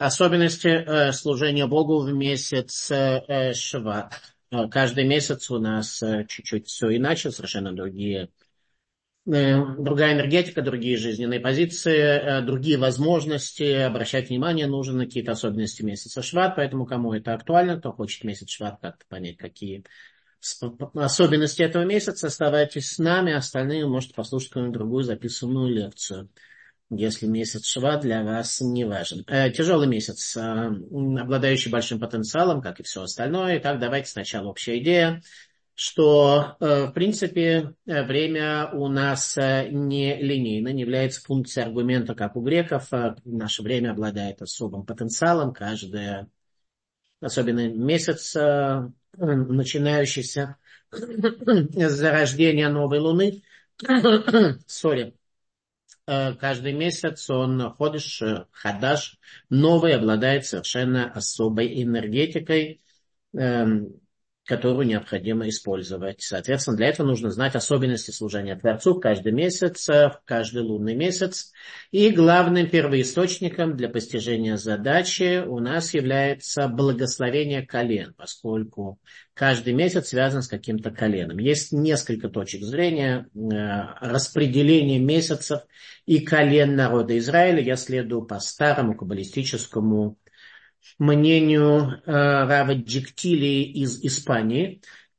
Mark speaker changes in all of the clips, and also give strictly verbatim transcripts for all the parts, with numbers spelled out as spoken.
Speaker 1: Особенности э, служения Богу в месяц э, Шват. Э, Каждый месяц у нас э, чуть-чуть все иначе, совершенно другие, э, другая энергетика, другие жизненные позиции, э, другие возможности. Обращать внимание нужно на какие-то особенности месяца Шват, поэтому кому это актуально, кто хочет месяц Шват как-то понять, какие сп- особенности этого месяца, оставайтесь с нами, остальные можете послушать какую-нибудь другую записанную лекцию, если месяц Шват для вас не важен. Э, тяжелый месяц, э, м, обладающий большим потенциалом, как и все остальное. Итак, давайте сначала общая идея, что, э, в принципе, э, время у нас э, не линейно, не является функцией аргумента, как у греков. Э, наше время обладает особым потенциалом. Каждый, особенно месяц, э, начинающийся с зарождения новой луны, сори, э, каждый месяц он ходишь, э, хадаш, новый, обладает совершенно особой энергетикой, эм, которую необходимо использовать. Соответственно, для этого нужно знать особенности служения Творцу в каждый месяц, э, в каждый лунный месяц. И главным первоисточником для постижения задачи у нас является благословение колен, поскольку каждый месяц связан с каким-то коленом. Есть несколько точек зрения э, распределения месяцев и колен народа Израиля. Я следую по старому каббалистическому мнению э, Рава Джиктили из Испании.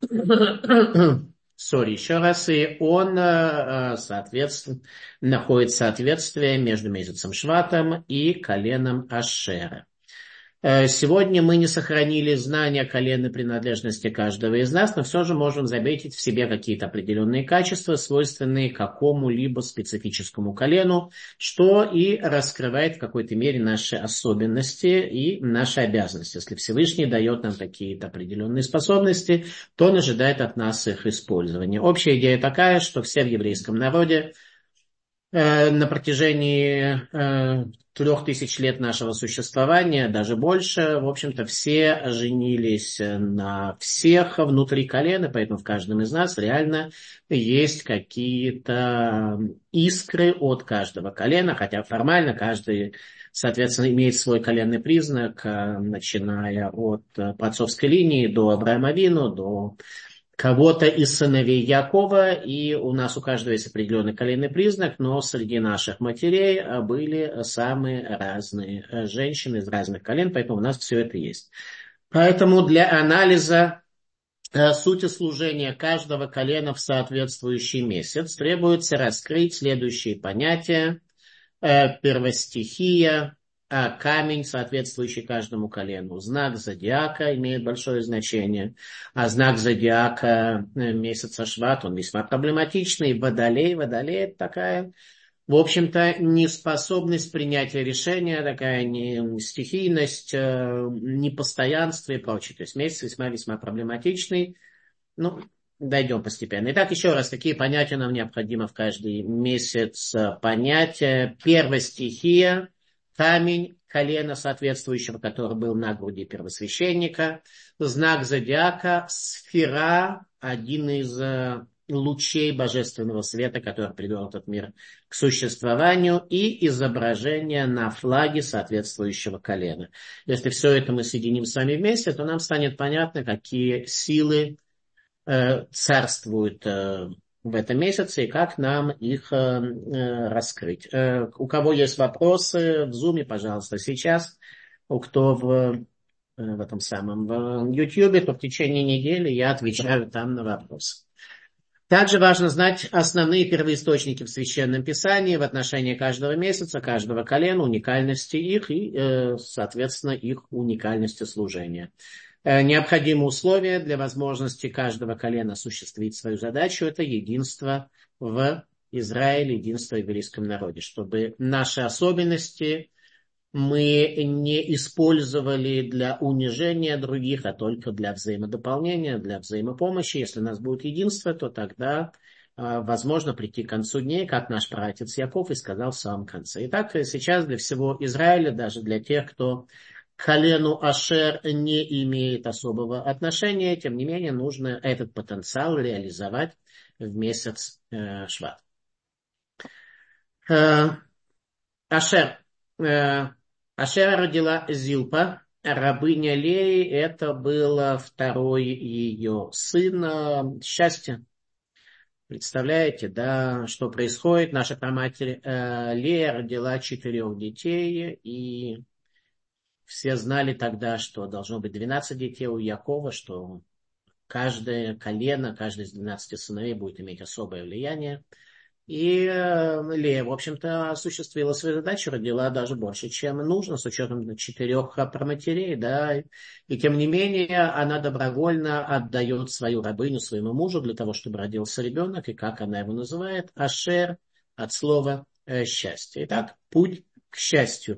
Speaker 1: Сори, еще раз. И он, э, соответственно, находит соответствие между месяцем Шватом и коленом Ашера. Э, Сегодня мы не сохранили знания коленной принадлежности каждого из нас, но все же можем заметить в себе какие-то определенные качества, свойственные какому-либо специфическому колену, что и раскрывает в какой-то мере наши особенности и наши обязанности. Если Всевышний дает нам какие-то определенные способности, то он ожидает от нас их использования. Общая идея такая, что все в еврейском народе на протяжении э, трех тысяч лет нашего существования, даже больше, в общем-то, все женились на всех внутри колена, поэтому в каждом из нас реально есть какие-то искры от каждого колена, хотя формально каждый, соответственно, имеет свой коленный признак, э, начиная от э, по отцовской линии до Авраама Авину, до кого-то из сыновей Якова, и у нас у каждого есть определенный коленный признак, но среди наших матерей были самые разные женщины из разных колен, поэтому у нас все это есть. Поэтому для анализа э, сути служения каждого колена в соответствующий месяц требуется раскрыть следующие понятия. Э, первостихия, а камень, соответствующий каждому колену. Знак зодиака имеет большое значение. А знак зодиака э, месяца Шват, он весьма проблематичный. Водолей, водолей это такая, в общем-то, неспособность принятия решения, такая не стихийность, э, непостоянство и прочее. То есть месяц весьма-весьма проблематичный. Ну, дойдем постепенно. Итак, еще раз, какие понятия нам необходимо в каждый месяц понять? Первая стихия, камень, колено соответствующего, который был на груди первосвященника, знак зодиака, сфера, один из лучей божественного света, который привел этот мир к существованию, и изображение на флаге соответствующего колена. Если все это мы соединим с вами вместе, то нам станет понятно, какие силы царствуют в этом месяце и как нам их раскрыть. У кого есть вопросы в Zoom, пожалуйста, сейчас. У кто в, в этом самом в YouTube, то в течение недели я отвечаю там на вопросы. Также важно знать основные первоисточники в Священном Писании в отношении каждого месяца, каждого колена, уникальности их и, соответственно, их уникальности служения. Необходимые условия для возможности каждого колена осуществить свою задачу – это единство в Израиле, единство в еврейском народе, чтобы наши особенности мы не использовали для унижения других, а только для взаимодополнения, для взаимопомощи. Если у нас будет единство, то тогда э, возможно прийти к концу дней, как наш праотец Яков и сказал в самом конце. Итак, сейчас для всего Израиля, даже для тех, кто к колену Ашер не имеет особого отношения, тем не менее нужно этот потенциал реализовать в месяц э, Шват. Э, Ашер. Э, Ашера родила Зилпа, рабыня Леи, это был второй ее сын. э, Счастье. Представляете, да, что происходит? Наша праматерь э, Лея родила четырех детей, и все знали тогда, что должно быть двенадцать детей у Якова, что каждое колено, каждый из двенадцати сыновей будет иметь особое влияние. И э, Лея, в общем-то, осуществила свою задачу, родила даже больше, чем нужно, с учетом четырех праматерей, да, и тем не менее она добровольно отдает свою рабыню своему мужу для того, чтобы родился ребенок, и как она его называет, Ашер, от слова э, счастье. Итак, путь к счастью.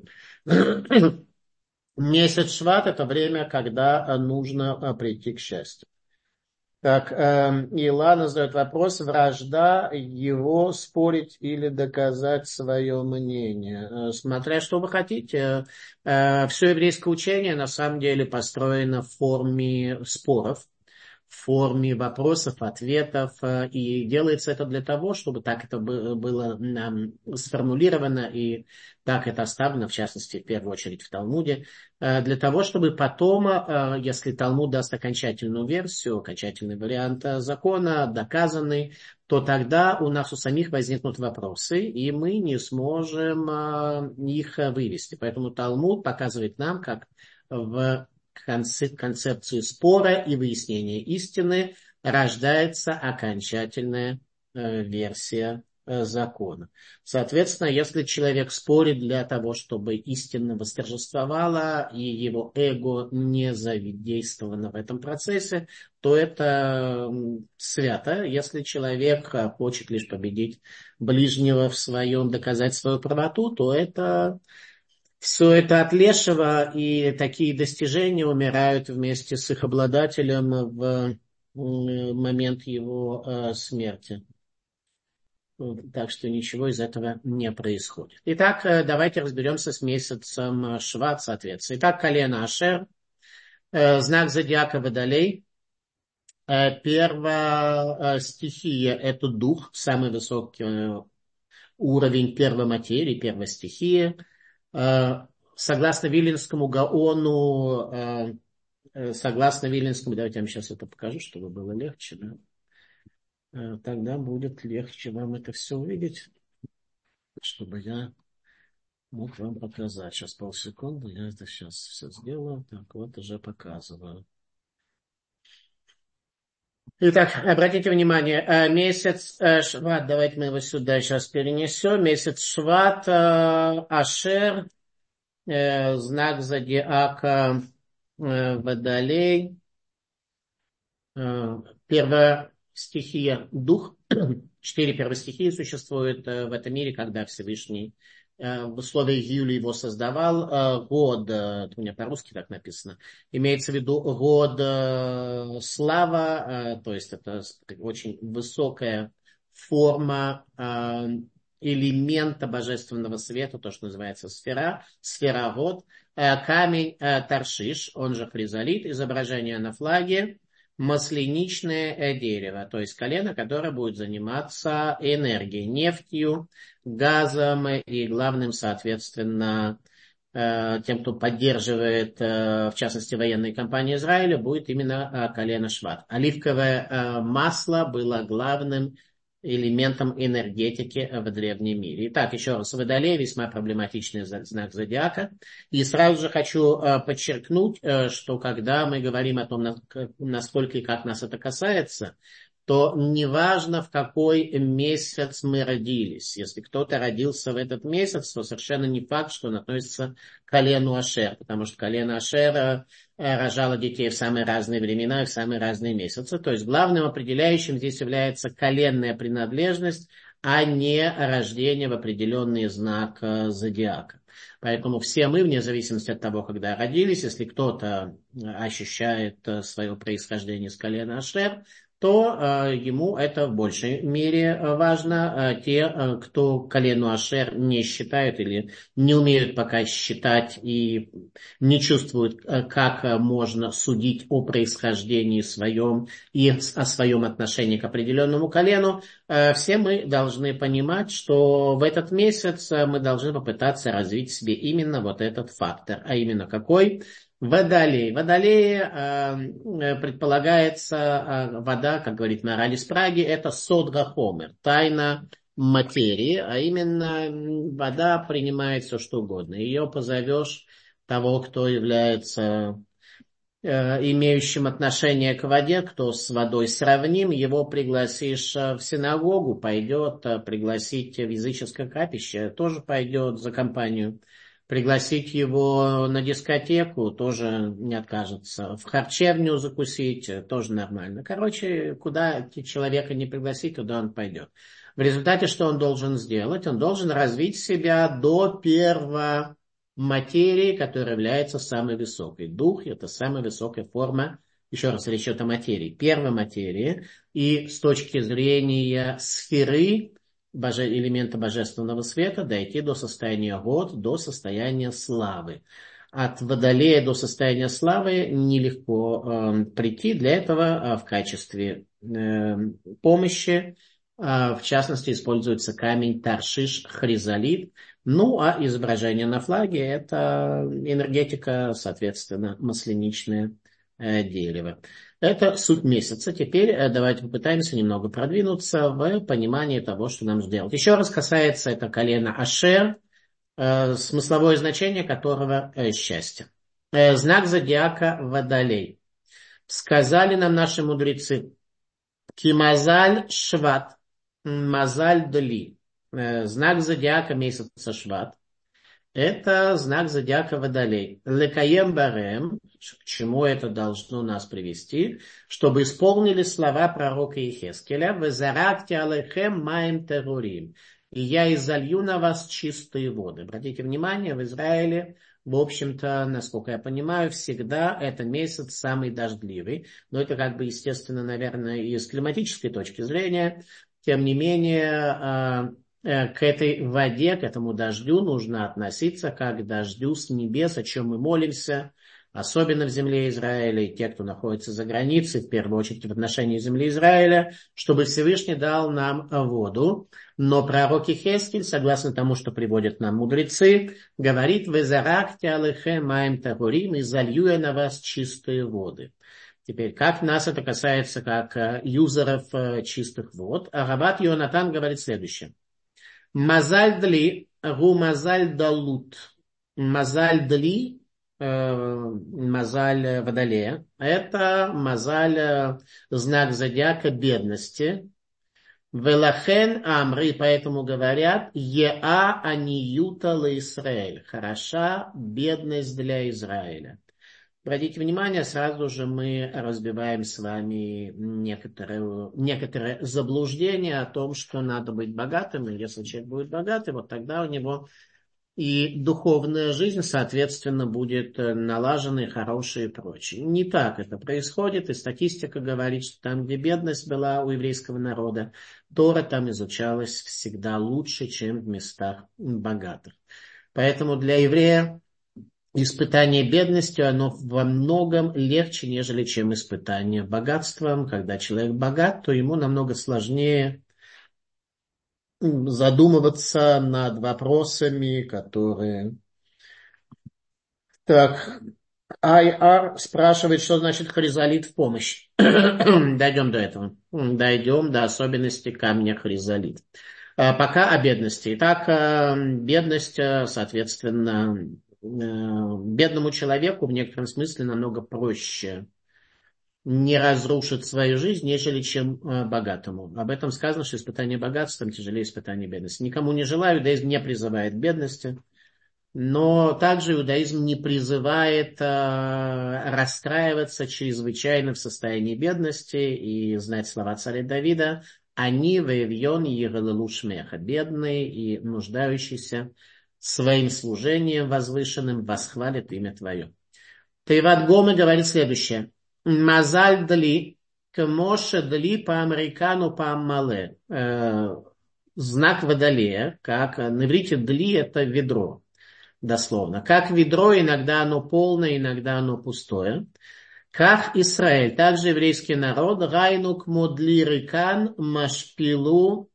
Speaker 1: Месяц Шват – это время, когда нужно э, прийти к счастью. Так, э, Илана задает вопрос, вражда его спорить или доказать свое мнение. Э, смотря что вы хотите. Э, все еврейское учение на самом деле построено в форме споров, в форме вопросов, ответов. э, И делается это для того, чтобы так это бы- было нам сформулировано и так это оставлено, в частности, в первую очередь в Талмуде, э, для того, чтобы потом, э, если Талмуд даст окончательную версию, окончательный вариант э, закона, доказанный, то тогда у нас у самих возникнут вопросы, и мы не сможем э, их э, вывести. Поэтому Талмуд показывает нам, как в концепции спора и выяснения истины рождается окончательная э, версия э, закона. Соответственно, если человек спорит для того, чтобы истина восторжествовала и его эго не задействовано в этом процессе, то это м, свято. Если человек э, хочет лишь победить ближнего в своем, доказать свою правоту, то это все это от лешего, и такие достижения умирают вместе с их обладателем в м, момент его э, смерти. Вот, так что ничего из этого не происходит. Итак, э, давайте разберемся с месяцем э, Шват, соответственно. Итак, колено Ашер, э, знак зодиака Водолей. Э, Первая э, стихия – это дух, самый высокий э, уровень первой материи, первой стихии. Э, Согласно Виленскому Гаону, э, э, согласно Виленскому, давайте я вам сейчас это покажу, чтобы было легче, да? Э, Тогда будет легче вам это все увидеть, чтобы я мог вам показать. Сейчас полсекунды, я это сейчас все сделаю. Так, вот уже показываю. Итак, обратите внимание, э, месяц э, Шват, давайте мы его сюда сейчас перенесем. Месяц Шват, э, Ашер, э, знак зодиака э, Водолей. Э, Первая стихия – дух. Четыре первые стихии существуют э, в этом мире, когда Всевышний э, в условиях Юли его создавал. Э, Год, э, это у меня по-русски так написано, имеется в виду год э, слава, э, то есть это очень высокая форма э, элемента божественного света, то, что называется сфера, сфера год. Э, Камень э, Таршиш, он же хризолит, изображение на флаге, масляничное э, дерево, то есть колено, которое будет заниматься энергией, нефтью, газом и главным, соответственно, э, тем, кто поддерживает, э, в частности, военные компании Израиля, будет именно э, колено Шват. Оливковое э, масло было главным элементом энергетики в древнем мире. Итак, еще раз, Водолей весьма проблематичный знак зодиака. И сразу же хочу э, подчеркнуть, э, что когда мы говорим о том, насколько и как нас это касается, то неважно, в какой месяц мы родились. Если кто-то родился в этот месяц, то совершенно не факт, что он относится к колену Ашер, потому что колено Ашера рожало детей в самые разные времена и в самые разные месяцы. То есть главным определяющим здесь является коленная принадлежность, а не рождение в определенный знак зодиака. Поэтому все мы, вне зависимости от того, когда родились, если кто-то ощущает свое происхождение с колена Ашер, то э, ему это в большей мере э, важно. Э, те, э, кто колену Ашер не считают или не умеют пока считать и не чувствуют, э, как э, можно судить о происхождении своем и о своем отношении к определенному колену, э, все мы должны понимать, что в этот месяц э, мы должны попытаться развить в себе именно вот этот фактор. А именно какой? Водолей. Водолей, э, предполагается, э, вода, как говорит мораль из Праги, это содгахомер, тайна материи, а именно м, вода принимает все, что угодно. Ее позовешь того, кто является э, имеющим отношение к воде, кто с водой сравним, его пригласишь э, в синагогу, пойдет, э, пригласить в языческое капище, тоже пойдет за компанию. Пригласить его на дискотеку тоже не откажется. В харчевню закусить э, тоже нормально. Короче, куда человека не пригласить, туда он пойдет. В результате что он должен сделать? Он должен развить себя до первого материи, которая является самой высокой. Дух – это самая высокая форма, еще раз, речь идет о материи, первой материи. И с точки зрения сферы, боже, элемента божественного света, дойти до состояния год, до состояния славы. От водолея до состояния славы нелегко э, прийти. Для этого э, в качестве э, помощи, э, в частности, используется камень Таршиш Хризалит. Ну, а изображение на флаге – это энергетика, соответственно, масленичное э, дерево. Это суть месяца. Теперь э, давайте попытаемся немного продвинуться в понимании того, что нам сделать. Еще раз касается это колена Ашер, э, смысловое значение которого э, счастье. Э, знак зодиака Водолей. Сказали нам наши мудрецы: Кимазаль Шват, Мазаль Дли. Знак зодиака месяца Шват – это знак зодиака Водолей. Лекаем барем, к чему это должно нас привести, чтобы исполнили слова пророка Иехескеля: «Везаракте алейхем маим терурим», и я изолью на вас чистые воды. Обратите внимание, в Израиле, в общем-то, насколько я понимаю, всегда это месяц самый дождливый. Но это как бы, естественно, наверное, и с климатической точки зрения. Тем не менее, к этой воде, к этому дождю нужно относиться как к дождю с небес, о чем мы молимся, особенно в земле Израиля, и те, кто находится за границей, в первую очередь в отношении земли Израиля, чтобы Всевышний дал нам воду. Но пророк Иехескель, согласно тому, что приводят нам мудрецы, говорит: «Везаракте алейхем маим тарурим», и залью я на вас чистые воды. Теперь, как нас это касается как юзеров чистых вод? Рабат Йонатан говорит следующее. Мазаль дли, гу мазаль далут. Мазаль дли, э, мазаль водолея, это мазаль, знак зодиака бедности. Велахен амри, поэтому говорят: еа аниюта ла Исраэль. Хороша бедность для Израиля. Обратите внимание, сразу же мы разбиваем с вами некоторые, некоторые заблуждения о том, что надо быть богатым, и если человек будет богатый, вот тогда у него и духовная жизнь, соответственно, будет налажена и хорошая и прочее. Не так это происходит, и статистика говорит, что там, где бедность была у еврейского народа, Тора там изучалась всегда лучше, чем в местах богатых. Поэтому для еврея испытание бедностью, оно во многом легче, нежели чем испытание богатством. Когда человек богат, то ему намного сложнее задумываться над вопросами, которые... Так, ай ар спрашивает, что значит хризолит в помощь. Дойдем до этого. Дойдем до особенностей камня хризолит. Пока о бедности. Итак, бедность, соответственно... бедному человеку в некотором смысле намного проще не разрушить свою жизнь, нежели чем богатому. Об этом сказано, что испытание богатством тяжелее испытания бедности. Никому не желаю, иудаизм не призывает к бедности, но также иудаизм не призывает а, расстраиваться чрезвычайно в состоянии бедности и знать слова царя Давида: «Они веевьон ерелелу шмеха», бедные и нуждающиеся своим служением возвышенным восхвалит имя Твое. Тейват Гомы говорит следующее. Мазаль дли, Моше дли по американу по аммале. Знак водолея, как на иврите дли это ведро, дословно. Как ведро, иногда оно полное, иногда оно пустое. Как Израиль, также еврейский народ, райнук модли рикан машпилу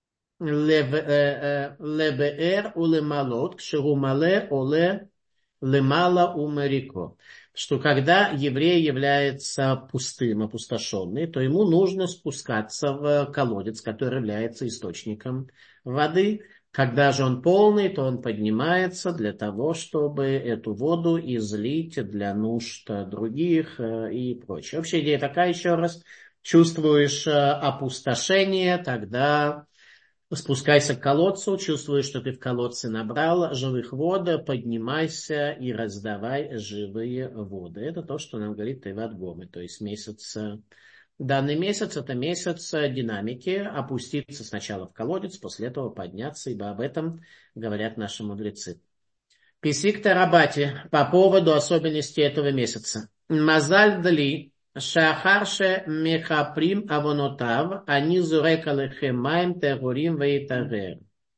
Speaker 1: лебеэр улемалот, кшерумале оле лемала умарико. Что когда еврей является пустым, опустошенный, то ему нужно спускаться в колодец, который является источником воды. Когда же он полный, то он поднимается для того, чтобы эту воду излить для нужд других и прочее. Общая идея такая, еще раз, чувствуешь опустошение, тогда спускайся к колодцу, чувствуешь, что ты в колодце набрал живых вод, поднимайся и раздавай живые воды. Это то, что нам говорит Теват Гомы, то есть месяц. Данный месяц это месяц динамики, опуститься сначала в колодец, после этого подняться, ибо об этом говорят наши мудрецы. Писик Тарабати по поводу особенностей этого месяца. Мазаль дали шахарше мехаприм авонотав, они зурека лехемаем терурим вейтавер.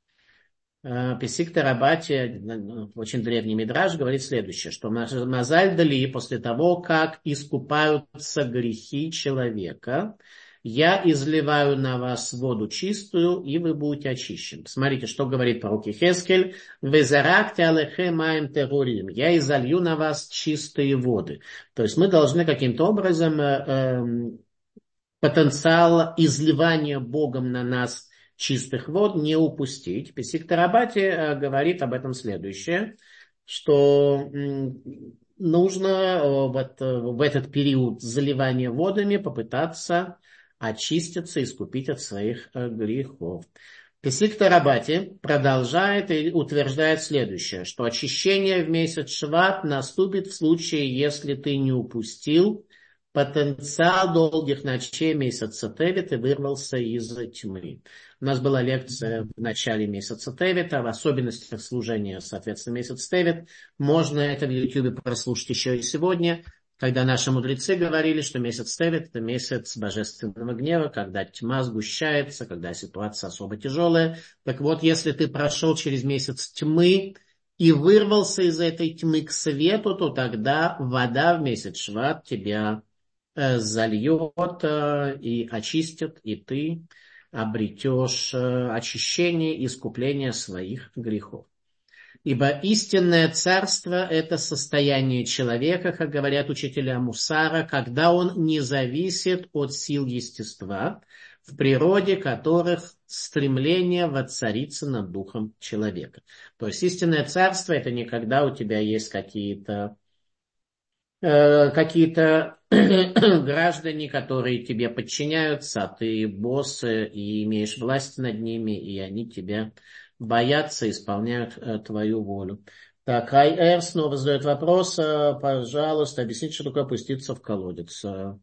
Speaker 1: Писик Тарабати, очень древний мидраш, говорит следующее, что Мазаль дали после того, как искупаются грехи человека, я изливаю на вас воду чистую, и вы будете очищены. Смотрите, что говорит пророк Йехескель. «Везаракте алехе маем терурим». Я изолью на вас чистые воды. То есть мы должны каким-то образом э, э, потенциал изливания Богом на нас чистых вод не упустить. Песик Тарабати э, говорит об этом следующее, что э, нужно вот, в этот период заливания водами попытаться очиститься, искупить от своих грехов. Песик Тарабати продолжает и утверждает следующее, что очищение в месяц Шват наступит в случае, если ты не упустил потенциал долгих ночей месяца Тевит и вырвался из тьмы. У нас была лекция в начале месяца Тевита, в особенностях служения, соответственно, месяц Тевит. Можно это в YouTube прослушать еще и сегодня. Когда наши мудрецы говорили, что месяц Тевит – это месяц божественного гнева, когда тьма сгущается, когда ситуация особо тяжелая. Так вот, если ты прошел через месяц тьмы и вырвался из этой тьмы к свету, то тогда вода в месяц Шват тебя э, зальет э, и очистит, и ты обретешь э, очищение и искупление своих грехов. Ибо истинное царство – это состояние человека, как говорят учителя Мусара, когда он не зависит от сил естества, в природе которых стремление воцариться над духом человека. То есть истинное царство – это не когда у тебя есть какие-то э, какие-то граждане, которые тебе подчиняются, а ты босс и имеешь власть над ними, и они тебя боятся, исполняют э, твою волю. Так, Айэр снова задает вопрос. Э, пожалуйста, объясните, что такое опуститься в колодец. Э,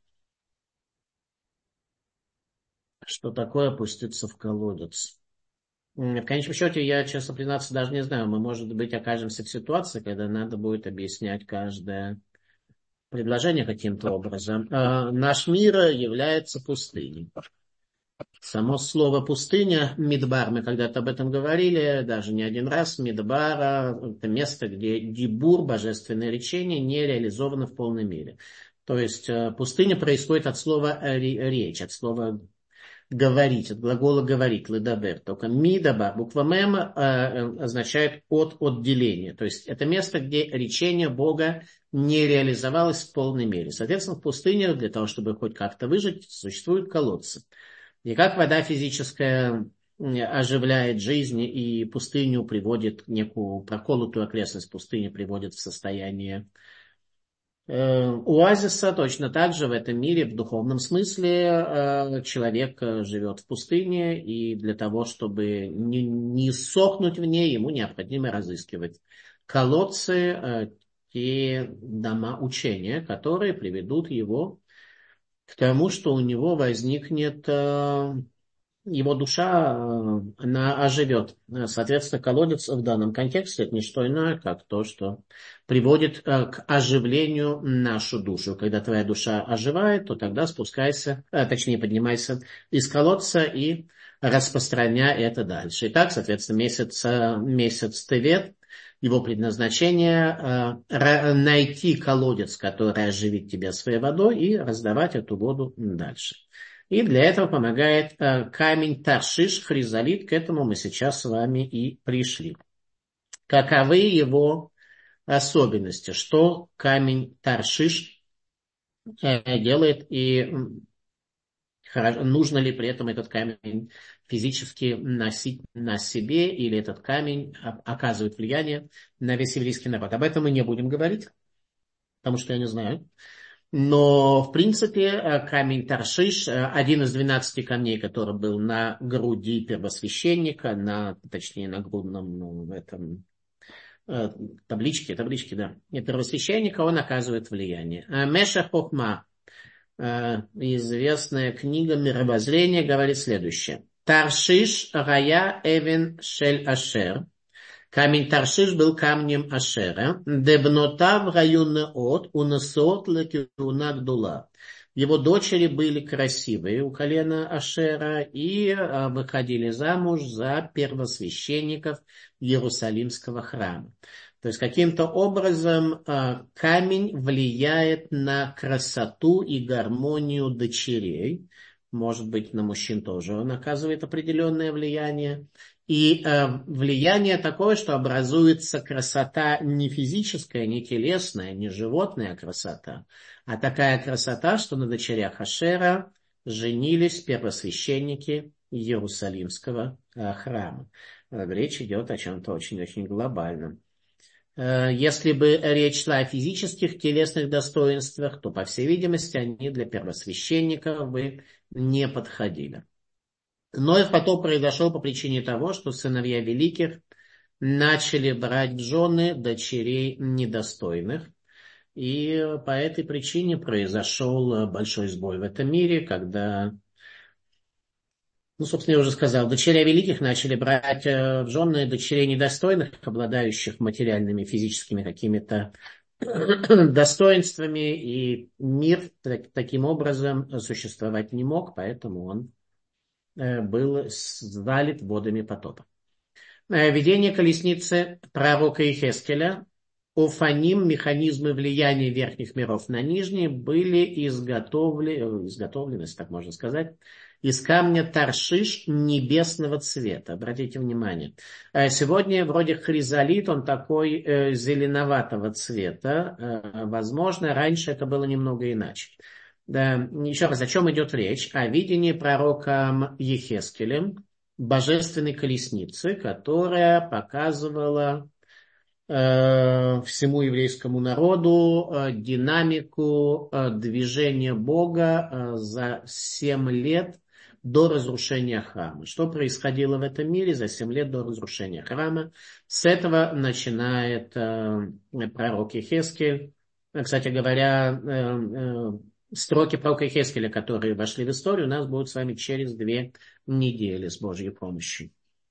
Speaker 1: что такое опуститься в колодец? В конечном счете, я, честно признаться, даже не знаю. Мы, может быть, окажемся в ситуации, когда надо будет объяснять каждое предложение каким-то образом. Э, наш мир является пустыней. Само слово пустыня, Мидбар, мы когда-то об этом говорили, даже не один раз. Мидбар – это место, где дибур, божественное речение, не реализовано в полной мере. То есть пустыня происходит от слова речь, от слова говорить, от глагола говорить, ледабер. Только мидабар, буква мем означает от отделения. То есть это место, где речение Бога не реализовалось в полной мере. Соответственно, в пустыне для того, чтобы хоть как-то выжить, существуют колодцы. И как вода физическая оживляет жизнь и пустыню приводит, некую проколотую окрестность пустыни приводит в состояние э, оазиса, точно так же в этом мире, в духовном смысле, э, человек живет в пустыне, и для того, чтобы не, не сохнуть в ней, ему необходимо разыскивать колодцы, э, те дома учения, которые приведут его к тому, что у него возникнет э, его душа, она оживет. Соответственно, колодец в данном контексте это не что иное, как то, что приводит к оживлению нашу душу. Когда твоя душа оживает, то тогда спускайся, точнее поднимайся из колодца и распространяй это дальше. Итак, соответственно, месяц, месяц Тевет, его предназначение найти колодец, который оживит тебя своей водой, и раздавать эту воду дальше. И для этого помогает э, камень Таршиш, хризолит. К этому мы сейчас с вами и пришли. Каковы его особенности? Что камень Таршиш э, делает и э, нужно ли при этом этот камень физически носить на себе, или этот камень оказывает влияние на весь еврейский народ? Об этом мы не будем говорить, потому что я не знаю. Но, в принципе, камень Таршиш, один из двенадцати камней, который был на груди первосвященника, на, точнее, на грудном, ну, в этом, табличке, табличке, да, первосвященника, он оказывает влияние. Меша Хохма, известная книга мировоззрения, говорит следующее. Таршиш рая эвен шель ашер. Камень Таршиш был камнем Ашера. Дебнотав районеот унесот лекиуна гдула. Его дочери были красивые у колена Ашера и выходили замуж за первосвященников Иерусалимского храма. То есть каким-то образом камень влияет на красоту и гармонию дочерей. Может быть, на мужчин тоже он оказывает определенное влияние. И э, влияние такое, что образуется красота не физическая, не телесная, не животная красота, а такая красота, что на дочерях Ашера женились первосвященники Иерусалимского э, храма. Речь идет о чем-то очень-очень глобальном. Э, если бы речь шла о физических, телесных достоинствах, то, по всей видимости, они для первосвященников бы не подходили. Ноев потоп произошел по причине того, что сыновья великих начали брать в жены дочерей недостойных. И по этой причине произошел большой сбой в этом мире, когда, ну, собственно, я уже сказал, дочеря великих начали брать в жены дочерей недостойных, обладающих материальными, физическими какими-то достоинствами, и мир таким образом существовать не мог, поэтому он был залит водами потопа. Видение колесницы пророка Ихескеля, офаним, механизмы влияния верхних миров на нижние, были изготовлены, изготовлены, так можно сказать, из камня Таршиш небесного цвета. Обратите внимание. Сегодня вроде хризолит, он такой э, зеленоватого цвета. Э, возможно, раньше это было немного иначе. Да, еще раз, о чем идет речь? О видении пророком Ехескелем божественной колесницы, которая показывала э, всему еврейскому народу э, динамику э, движения Бога э, за семь лет до разрушения храма. Что происходило в этом мире за семь лет до разрушения храма? С этого начинает э, пророк Ехескель. Кстати говоря, э, э, строки пророка Ихескеля, которые вошли в историю, у нас будут с вами через две недели с Божьей помощью.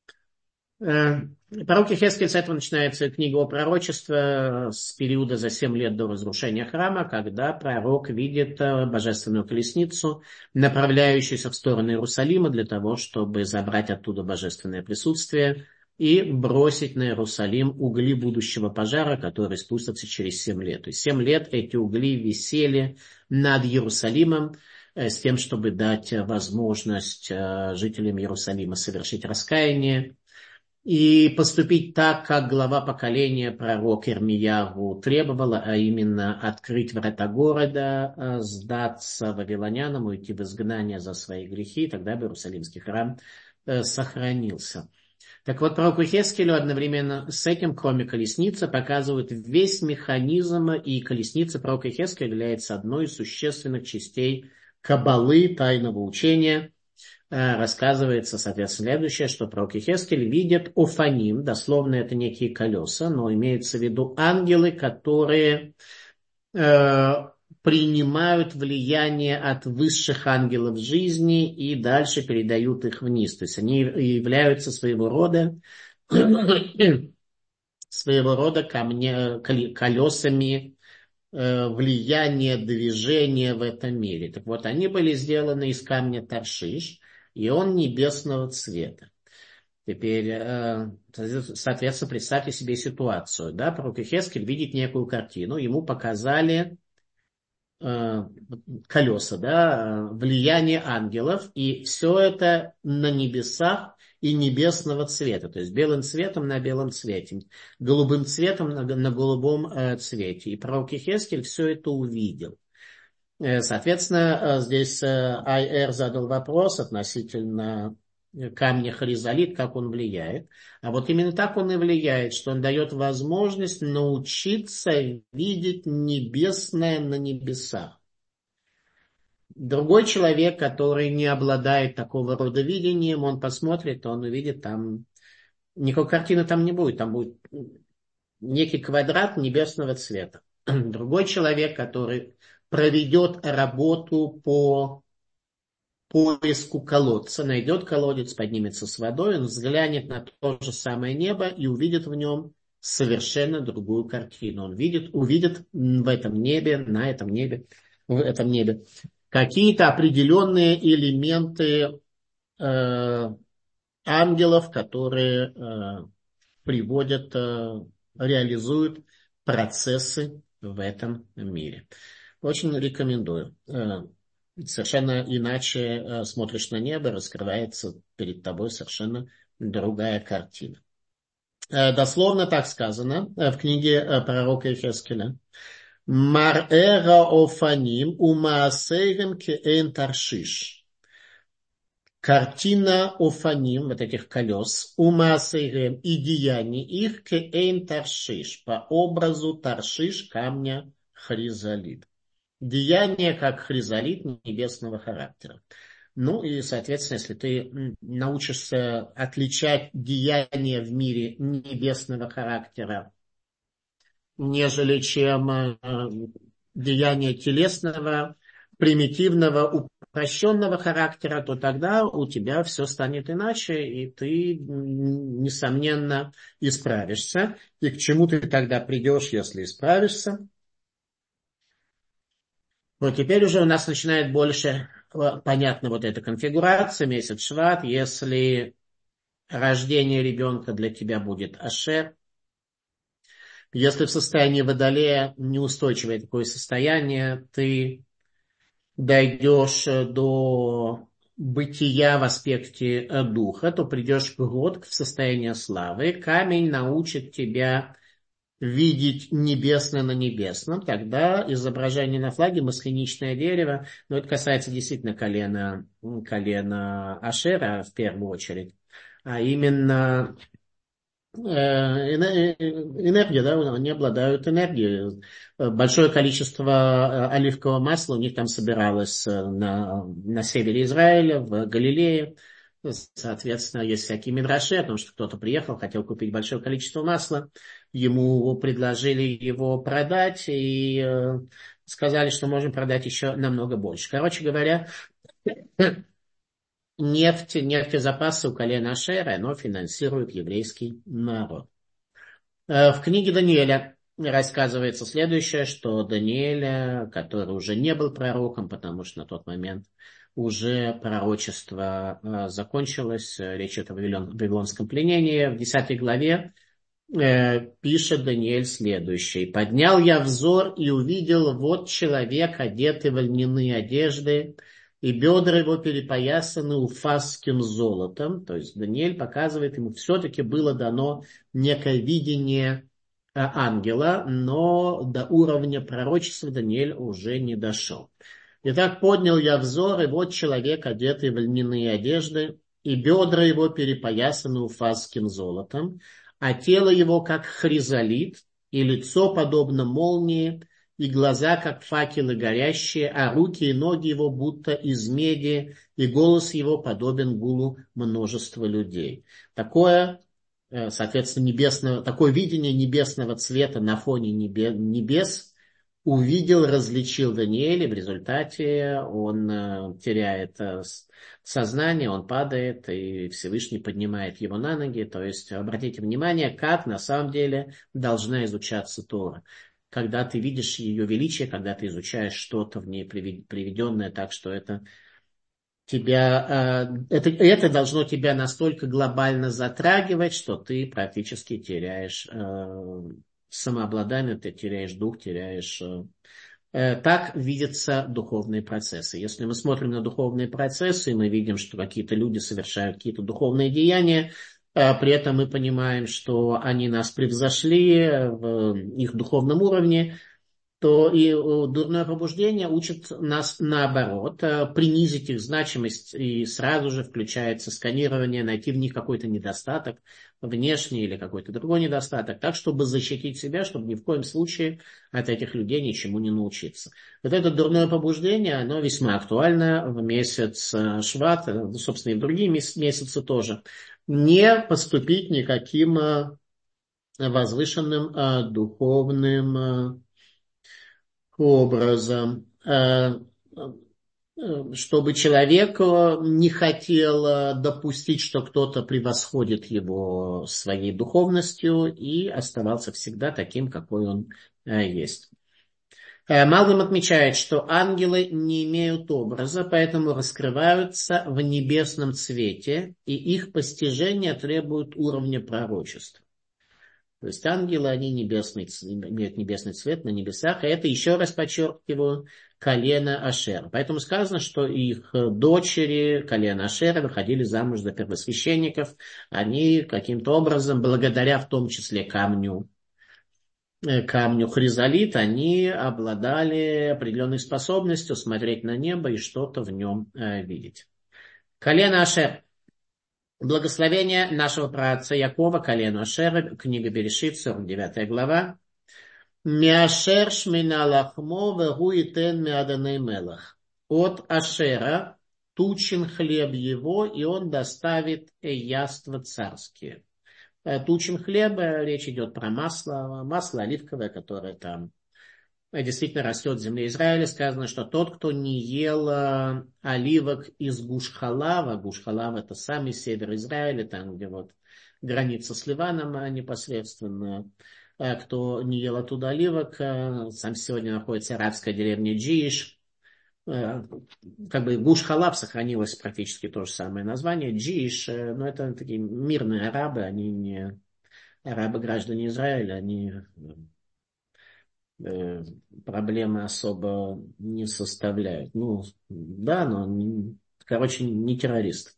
Speaker 1: Пророк Ихескель, с этого начинается книга о пророчестве с периода за семь лет до разрушения храма, когда пророк видит божественную колесницу, направляющуюся в сторону Иерусалима для того, чтобы забрать оттуда божественное присутствие и бросить на Иерусалим угли будущего пожара, которые спустятся через семь лет. То есть семь лет эти угли висели над Иерусалимом с тем, чтобы дать возможность жителям Иерусалима совершить раскаяние и поступить так, как глава поколения пророк Ирмиягу требовала, а именно открыть врата города, сдаться вавилонянам, уйти в изгнание за свои грехи, тогда бы Иерусалимский храм сохранился. Так вот, пророку Ихескелю одновременно с этим, кроме колесницы, показывают весь механизм, и колесница пророка Ихескеля является одной из существенных частей Каббалы, тайного учения. Рассказывается, соответственно, следующее, что пророк Ихескель видит офаним, дословно это некие колеса, но имеется в виду ангелы, которые э, принимают влияние от высших ангелов жизни и дальше передают их вниз. То есть они являются своего рода своего рода камня, колесами э, влияния, движения в этом мире. Так вот, они были сделаны из камня Таршиш, и он небесного цвета. Теперь, э, соответственно, представьте себе ситуацию. Да? Пророк Йехескель видит некую картину, ему показали э, колеса, да, влияние ангелов, и все это на небесах и небесного цвета, то есть белым цветом на белом цвете, голубым цветом на, на голубом э, цвете. И пророк Йехескель все это увидел. Э, соответственно, э, здесь э, ай эр задал вопрос относительно камня хризолит, как он влияет. А вот именно так он и влияет, что он дает возможность научиться видеть небесное на небесах. Другой человек, который не обладает такого рода видением, он посмотрит, он увидит там, никакой картины там не будет, там будет некий квадрат небесного цвета. Другой человек, который проведет работу по поиску колодца, найдет колодец, поднимется с водой, он взглянет на то же самое небо и увидит в нем совершенно другую картину. Он видит, увидит в этом небе, на этом небе, в этом небе какие-то определенные элементы э, ангелов, которые э, приводят, э, реализуют процессы в этом мире. Очень рекомендую. Э, совершенно иначе э, смотришь на небо, раскрывается перед тобой совершенно другая картина. Э, дословно так сказано э, в книге э, пророка Йехескеля. Марэра офаним умаасейрем кеэн таршиш. Картина офаним, вот этих колес, умаасейрем и деяний их кеэн таршиш, по образу таршиш камня хризолит. Деяние как хризолит небесного характера. Ну и, соответственно, если ты научишься отличать деяния в мире небесного характера, нежели чем э, деяния телесного, примитивного, упрощенного характера, то тогда у тебя все станет иначе, и ты, несомненно, исправишься. И к чему ты тогда придешь, если исправишься? Вот теперь уже у нас начинает больше понятна вот эта конфигурация, месяц Шват. Если рождение ребенка для тебя будет Ашер, если в состоянии Водолея неустойчивое такое состояние, ты дойдешь до бытия в аспекте духа, то придешь к год, в состояние славы. Камень научит тебя видеть небесное на небесном. Тогда изображение на флаге масляничное дерево, но это касается действительно колена, колена Ашера в первую очередь, а именно энергия, да, они обладают энергией. Большое количество оливкового масла у них там собиралось на, на севере Израиля, в Галилее. Соответственно, есть всякие мидраши о том, что кто-то приехал, хотел купить большое количество масла, ему предложили его продать и э, сказали, что можем продать еще намного больше. Короче говоря, нефть, нефтезапасы у колена Ашера, оно финансирует еврейский народ. В книге Даниэля рассказывается следующее, что Даниэля, который уже не был пророком, потому что на тот момент уже пророчество закончилось, речь идет о вавилонском пленении, в десятой главе пишет Даниэль следующее. «Поднял я взор и увидел, вот человек, одетый в льняные одежды, и бедра его перепоясаны уфасским золотом». То есть Даниэль показывает ему, все-таки было дано некое видение ангела, но до уровня пророчества Даниэль уже не дошел. «Итак, поднял я взор, и вот человек, одетый в льняные одежды, и бедра его перепоясаны уфасским золотом, а тело его как хризолит, и лицо подобно молнии, и глаза как факелы горящие, а руки и ноги его будто из меди, и голос его подобен гулу множества людей». Такое, соответственно, небесного, такое видение небесного цвета на фоне небес увидел, различил Даниэля, в результате он э, теряет э, сознание, он падает, и Всевышний поднимает его на ноги. То есть обратите внимание, как на самом деле должна изучаться Тора. Когда ты видишь ее величие, когда ты изучаешь что-то в ней приведенное так, что это тебя, э, это, это должно тебя настолько глобально затрагивать, что ты практически теряешь э, самообладание, ты теряешь дух, теряешь... Э, э, так видятся духовные процессы. Если мы смотрим на духовные процессы, и мы видим, что какие-то люди совершают какие-то духовные деяния, э, при этом мы понимаем, что они нас превзошли в их духовном уровне, то и дурное побуждение учит нас наоборот, э, принизить их значимость, и сразу же включается сканирование, найти в них какой-то недостаток, внешний или какой-то другой недостаток, так, чтобы защитить себя, чтобы ни в коем случае от этих людей ничему не научиться. Вот это дурное побуждение, оно весьма актуально в месяц э, Шват, э, собственно, и в другие месяцы тоже. Не поступить никаким э, возвышенным э, духовным э, образом, чтобы человек не хотел допустить, что кто-то превосходит его своей духовностью, и оставался всегда таким, какой он есть. Малбим отмечает, что ангелы не имеют образа, поэтому раскрываются в небесном цвете, и их постижение требует уровня пророчества. То есть ангелы, они небесный, имеют небесный цвет на небесах, и это, еще раз подчеркиваю, колено Ашера. Поэтому сказано, что их дочери, колено Ашера, выходили замуж за первосвященников. Они каким-то образом, благодаря в том числе камню, камню хризолит, они обладали определенной способностью смотреть на небо и что-то в нем э, видеть. Колено Ашера. Благословение нашего праотца Якова, колену Ашера, книга Берешит, сорок девятая глава. Миашер шмина лахмо вегу итен миаданей мелах. От Ашера тучен хлеб его, и он доставит яства царские. Тучен хлеба, речь идет про масло, масло оливковое, которое там действительно растет в земле Израиля. Сказано, что тот, кто не ел а, оливок из Гуш-Халава, Гуш-Халав — это самый север Израиля, там, где вот граница с Ливаном а, непосредственно, а, кто не ел оттуда оливок, а, сам сегодня находится арабская деревня Джииш, а, как бы Гуш-Халав сохранилось практически то же самое название, Джииш, а, но это такие мирные арабы, они не арабы-граждане Израиля, они... проблемы особо не составляют. Ну, да, но, короче, не террорист.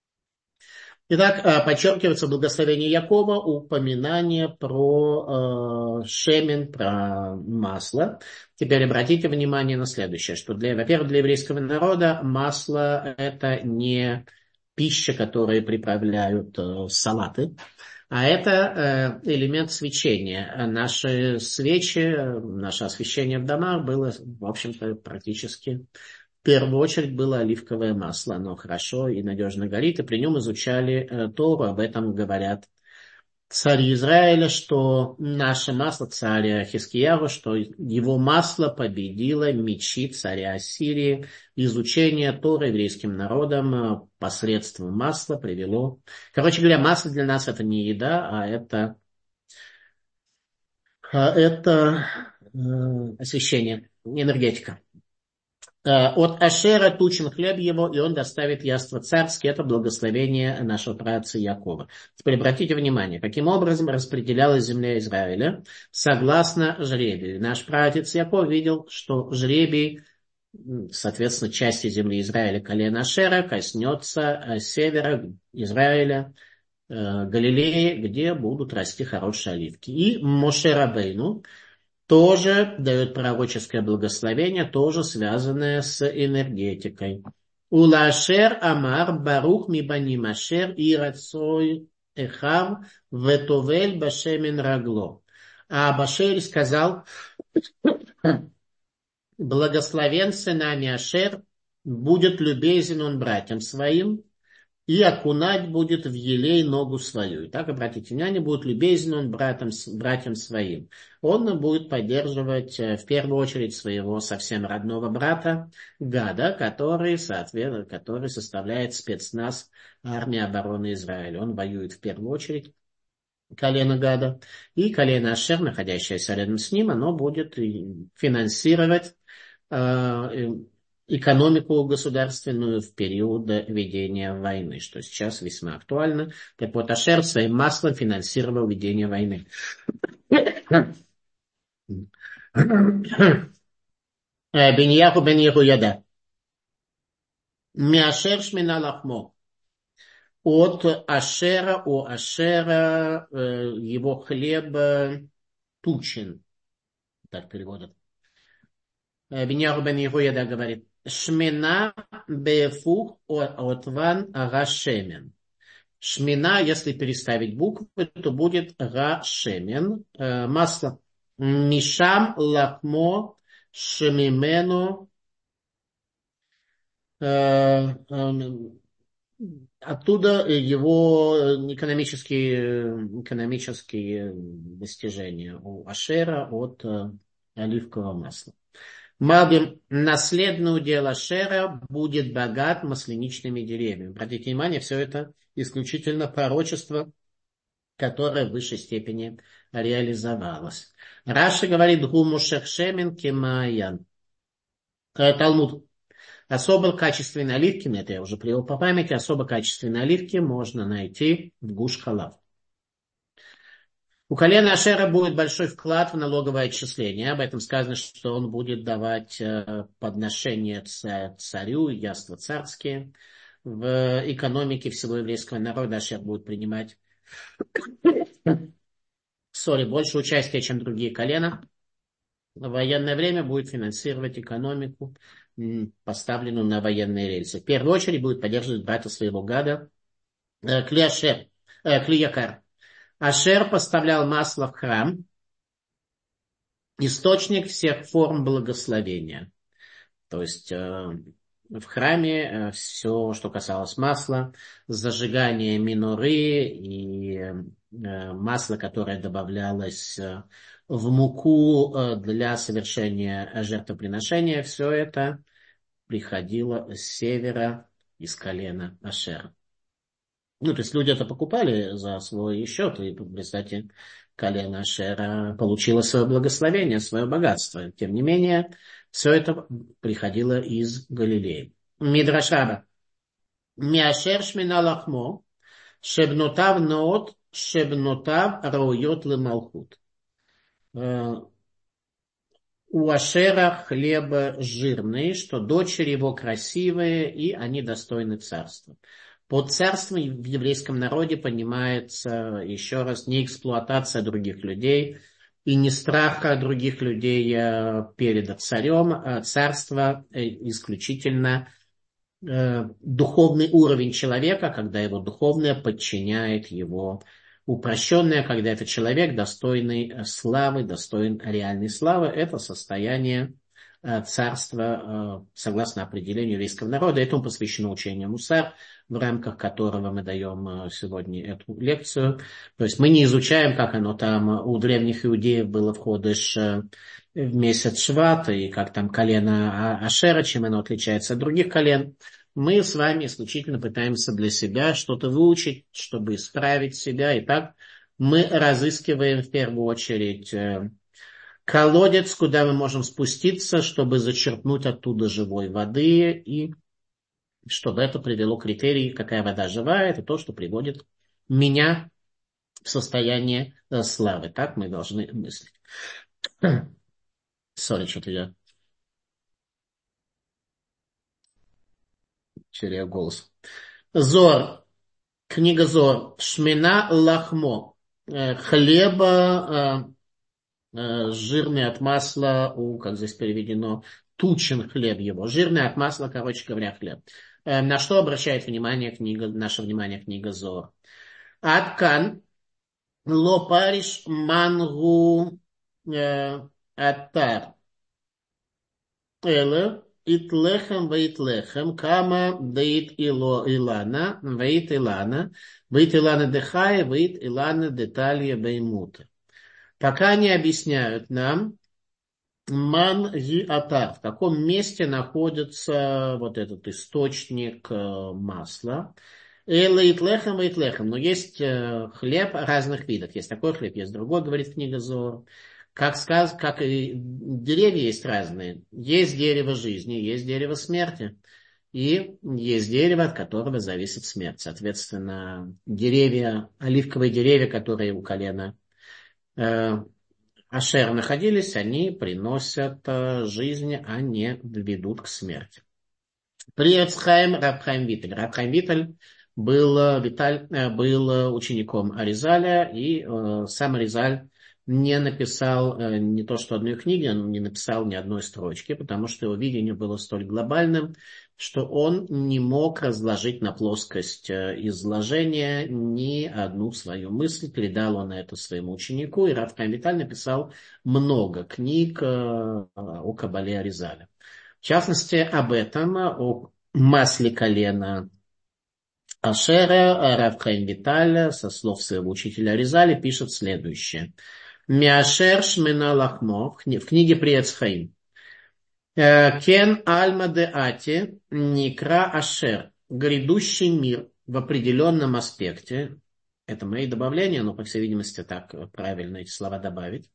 Speaker 1: Итак, подчеркивается благословение Якова, упоминание про э, шемен, про масло. Теперь обратите внимание на следующее, что, для, во-первых, для еврейского народа масло — это не пища, которую приправляют э, салаты, а это э, элемент свечения. Наши свечи, наше освещение в домах было, в общем-то, практически... В первую очередь было оливковое масло. Оно хорошо и надежно горит. И при нем изучали э, Тору. Об этом говорят цари Израиля, что наше масло, царя Хискиягу, что его масло победило мечи царя Ассирии. Изучение Торы еврейским народом посредством масла привело... Короче говоря, масло для нас — это не еда, а это, а это э, освещение, энергетика. От Ашера тучен хлеб его, и он доставит яства царские. Это благословение нашего праотца Якова. Теперь обратите внимание, каким образом распределялась земля Израиля согласно жребию. Наш праотец Яков видел, что жребий, соответственно, части земли Израиля, колена Ашера, коснется севера Израиля, Галилеи, где будут расти хорошие оливки. И Моше Рабейну тоже дает пророческое благословение, тоже связанное с энергетикой. Улашер амар барух мибани машер и рацой эхав ветовель башемен рагло. А Башель сказал: благословен сынами Ашер, будет любезен он братьям своим, и окунать будет в елей ногу свою. И так, обратите внимание, будет любезен он братом, братьям своим. Он будет поддерживать э, в первую очередь своего совсем родного брата Гада, который, соответственно, который составляет спецназ армии обороны Израиля. Он воюет в первую очередь колено Гада, и колено Ашер, находящееся рядом с ним, оно будет финансировать э, экономику государственную в период ведения войны, что сейчас весьма актуально. Так вот, Ашер своим маслом финансировал ведение войны. Беньяху бен Яда. Миашер шмина лахмо. От Ашера, у Ашера э, его хлеб тучен. Так переводят. Беньяху бен Яда говорит. Шмина бефух отван гашемен. Шмина, если переставить буквы, то будет гашемен. Э, масло. Мишам лахмо шемимену. Э, э, Оттуда его экономические, экономические достижения у Ашера от э, оливкового масла. Малбим, наследный удел Ашера будет богат масленичными деревьями. Обратите внимание, все это исключительно пророчество, которое в высшей степени реализовалось. Раши говорит, гуму шехшемен кемаян. Талмуд. Особо качественные оливки, это я уже привел по памяти, особо качественные оливки можно найти в Гуш-Халав. У колена Ашера будет большой вклад в налоговое отчисление. Об этом сказано, что он будет давать подношения царю, яства царские. В экономике всего еврейского народа Ашер будет принимать сори, больше участия, чем другие колена. В военное время будет финансировать экономику, поставленную на военные рельсы. В первую очередь будет поддерживать брата своего Гада, Кли Ашер, Кли Якар. Ашер поставлял масло в храм, источник всех форм благословения. То есть в храме все, что касалось масла, зажигание миноры и масло, которое добавлялось в муку для совершения жертвоприношения, все это приходило с севера, из колена Ашера. Ну, то есть люди это покупали за свой счет, и, кстати, колено Ашера получило свое благословение, свое богатство. Тем не менее, все это приходило из Галилеи. Мидрашаба. Миашер шмина лахмо, шебнотав ноот, шебнотав рауйот лемалхут. У Ашера хлеба жирный, что дочери его красивые, и они достойны царства. Под царством в еврейском народе понимается, еще раз, не эксплуатация других людей и не страха других людей перед царем. Царство исключительно духовный уровень человека, когда его духовное подчиняет его упрощенное, когда это человек достойный славы, достоин реальной славы. Это состояние царства, согласно определению еврейского народа. Этому посвящено учение Мусар, в рамках которого мы даем сегодня эту лекцию. То есть мы не изучаем, как оно там у древних иудеев было в Ходеш в месяц Шват, и как там колено Ашера, чем оно отличается от других колен. Мы с вами исключительно пытаемся для себя что-то выучить, чтобы исправить себя. И так мы разыскиваем в первую очередь колодец, куда мы можем спуститься, чтобы зачерпнуть оттуда живой воды, и чтобы это привело к критерии, какая вода живая, это то, что приводит меня в состояние славы. Так мы должны мыслить. Сори, что-то я теряю голос. Зор. Книга Зор. Шмина лахмо. Хлеба жирный от масла, у, как здесь переведено, тучен хлеб его. Жирный от масла, короче говоря, хлеб. На что обращает внимание книга, наше внимание книга Зор? Аткан лопариш мангу атар. Эле итлехем вейт лехем, кама дейт ило илана, вейт илана, вейт илана дехай, вейт илана деталья беймута. Пока они объясняют нам, ман ги атар, в каком месте находится вот этот источник э, масла. Элейт лехем, вейт лехем. Но есть э, хлеб разных видов. Есть такой хлеб, есть другой, говорит книга Зоар. Как, сказ, как и деревья есть разные. Есть дерево жизни, есть дерево смерти. И есть дерево, от которого зависит смерть. Соответственно, деревья, оливковые деревья, которые у колена э, Ашер находились, они приносят э, жизнь, а не ведут к смерти. При Эцхайм Рабхайм Виталь. Рабхайм Виталь был, э, Виталь, э, был э, учеником Аризаля, и э, сам Аризаль не написал э, не то что одной книги, он не написал ни одной строчки, потому что его видение было столь глобальным, что он не мог разложить на плоскость э, изложения ни одну свою мысль. Передал он это своему ученику, и Рав Хаим Виталь написал много книг э, о Кабале Аризаля. В частности, об этом, о масле колена Ашера, Рав Хаим Виталь со слов своего учителя Аризаля пишет следующее. Миашер шмена лахмо, в книге при Эцхаим. Кен альма де ати никра ашер. Грядущий мир в определенном аспекте. Это мои добавления, но, по всей видимости, так правильно эти слова добавить.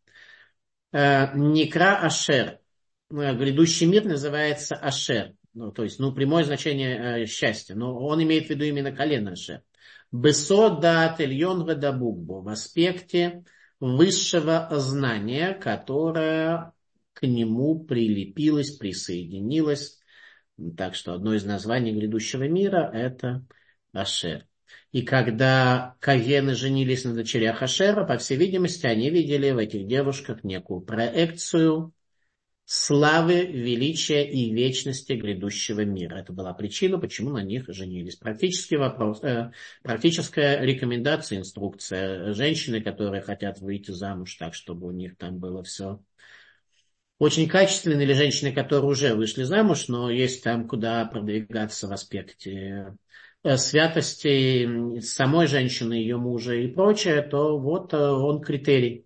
Speaker 1: Никра ашер. Грядущий мир называется ашер. Ну, то есть, ну, прямое значение счастья. Но он имеет в виду именно колено ашер. Бесо да тельон гадабукбо. В аспекте высшего знания, которое к нему прилепилось, присоединилось. Так что одно из названий грядущего мира – это Ашер. И когда Каены женились на дочерях Ашера, по всей видимости, они видели в этих девушках некую проекцию славы, величия и вечности грядущего мира. Это была причина, почему на них женились. Практический вопрос, э, практическая рекомендация, инструкция. Женщины, которые хотят выйти замуж так, чтобы у них там было все очень качественно, или женщины, которые уже вышли замуж, но есть там куда продвигаться в аспекте э, святости самой женщины, ее мужа и прочее, то вот э, он критерий.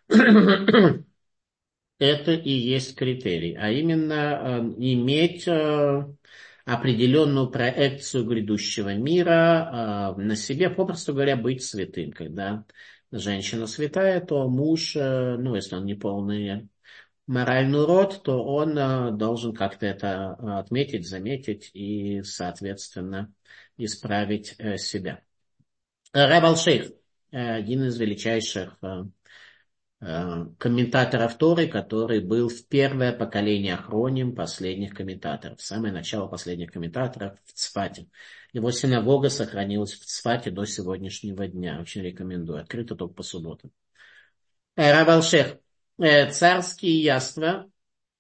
Speaker 1: Это и есть критерий, а именно э, иметь э, определенную проекцию грядущего мира э, на себе, попросту говоря, быть святым. Когда женщина святая, то муж, э, ну, если он не полный моральный урод, то он э, должен как-то это отметить, заметить и, соответственно, исправить э, себя. Рав аль-Шейх, э, один из величайших э, комментаторов Торы, который был в первое поколение охроним последних комментаторов, самое начало последних комментаторов в Цфате. Его синагога сохранилась в Цфате до сегодняшнего дня. Очень рекомендую. Открыто только по субботам. Рав аль-Шейх, царские яства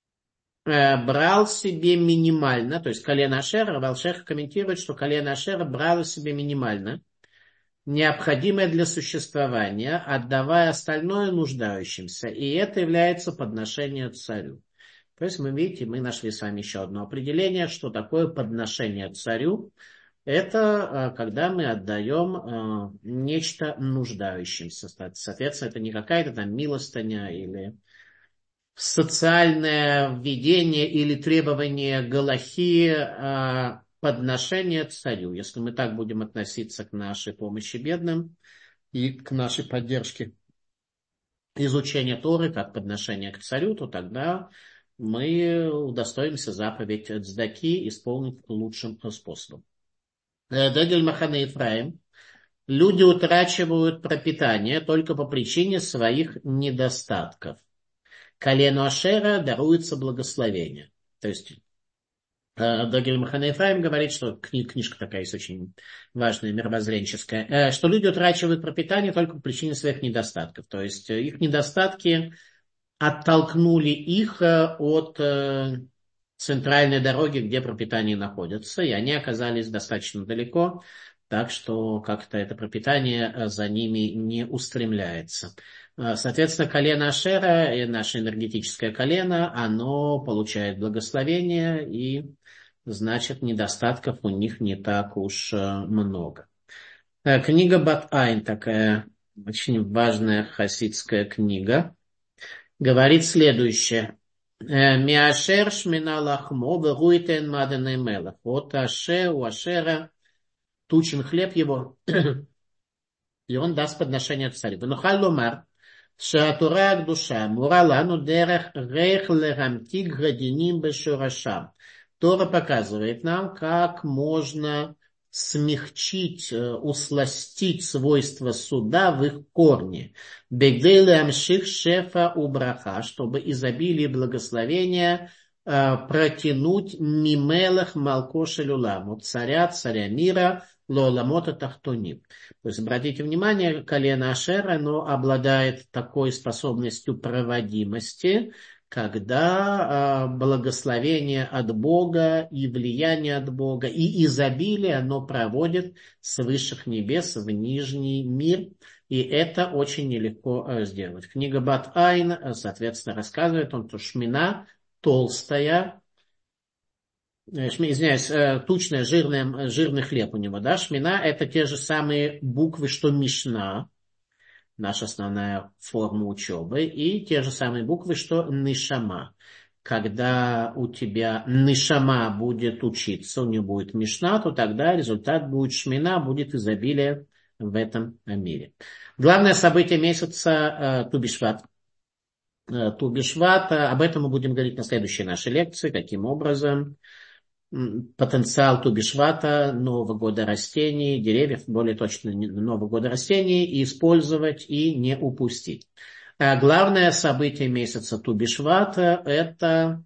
Speaker 1: брал себе минимально, то есть колено Ашера, Рав аль-Шейх комментирует, что колено Ашера брало себе минимально необходимое для существования, отдавая остальное нуждающимся. И это является подношение царю. То есть, мы видите, мы нашли с вами еще одно определение, что такое подношение царю. Это когда мы отдаем нечто нуждающимся. Соответственно, это не какая-то там милостыня или социальное введение или требование галахи, а подношение царю. Если мы так будем относиться к нашей помощи бедным и к нашей поддержке изучения Торы как подношение к царю, то тогда мы удостоимся заповедь цдаки исполнить лучшим способом. Дегель Махане Ефраим. Люди утрачивают пропитание только по причине своих недостатков. Колену Ашера даруется благословение. То есть Догель Махане Ефраим говорит, что книг, книжка такая есть очень важная, мировоззренческая, что люди утрачивают пропитание только по причине своих недостатков. То есть их недостатки оттолкнули их от центральной дороги, где пропитание находится, и они оказались достаточно далеко, так что как-то это пропитание за ними не устремляется. Соответственно, колено Ашера, наше энергетическое колено, оно получает благословение, и, значит, недостатков у них не так уж много. Книга Бат Айн, такая очень важная хасидская книга, говорит следующее. Миашер шмина лахмо вегуитен мадене мелах. Вот Аше, у Ашера тучен хлеб его, и он даст подношение царю. Венухаль ломар, шатура душа, муралану дерех рех лерамтик градиним бешурашам. Тора показывает нам, как можно смягчить, усластить свойства суда в их корне. Бегдейле амших шефа убраха, чтобы изобилие и благословения протянуть мимелах малкоша люлам, от царя, царя мира, лоламота тахтуним. То есть, обратите внимание, колено Ашера, оно обладает такой способностью проводимости, когда э, благословение от Бога и влияние от Бога и изобилие оно проводит с высших небес в нижний мир, и это очень нелегко э, сделать. Книга Бат Айн, э, соответственно, рассказывает он, что шмина толстая, э, шми, извиняюсь, э, тучная, жирная, жирный хлеб у него, да, шмина это те же самые буквы, что Мишна, наша основная форма учебы, и те же самые буквы, что нишама. Когда у тебя нишама будет учиться, у нее будет мишна, то тогда результат будет шмина, будет изобилие в этом мире. Главное событие месяца э, Тубишват. Э, Тубишват, э, об этом мы будем говорить на следующей нашей лекции, каким образом потенциал Тубишвата, Нового года растений, деревьев, более точно Нового года растений, использовать и не упустить. А главное событие месяца Тубишвата это